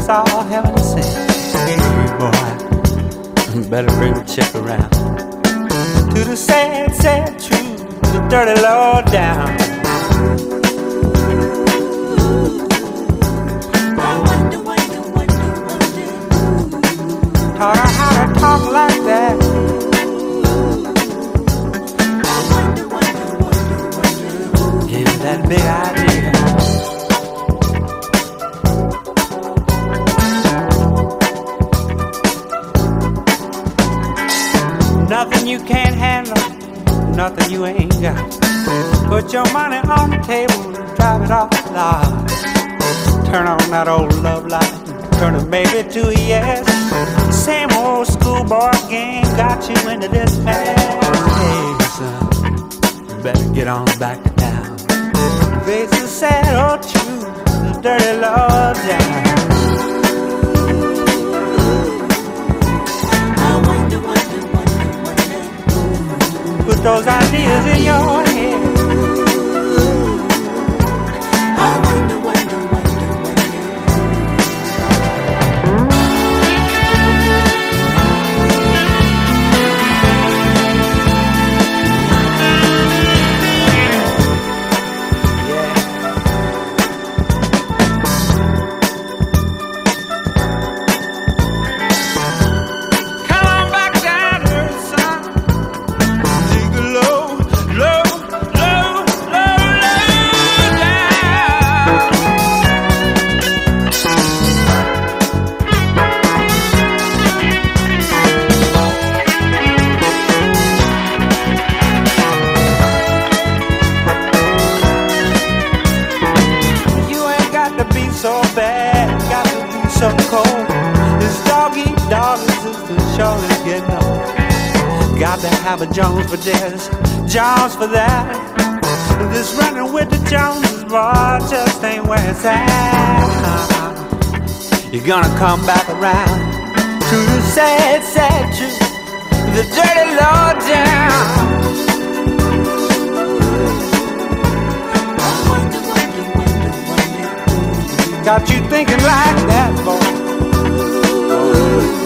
it's all heaven sent. Hey boy, better bring the chick around to the sad, sad truth, the dirty low down. Taught her how to talk like that. Gave her that big idea. Nothing you can't handle, nothing you ain't got. Put your money on the table and drive it off the lot. Turn on that old love light, turn a maybe to a yes. Same old schoolboy game got you into this mess. Hey son, you better get on back to town. Face the sad old truth, the dirty low down. Put those ideas in your head. So bad, got to be so cold. This dog eat dog is the show is getting old. Got to have a Jones for this, Jones for that. This running with the Joneses, boy, just ain't where it's at. You're gonna come back around to the sad, sad truth, the dirty low down. Got you thinking like that, boy.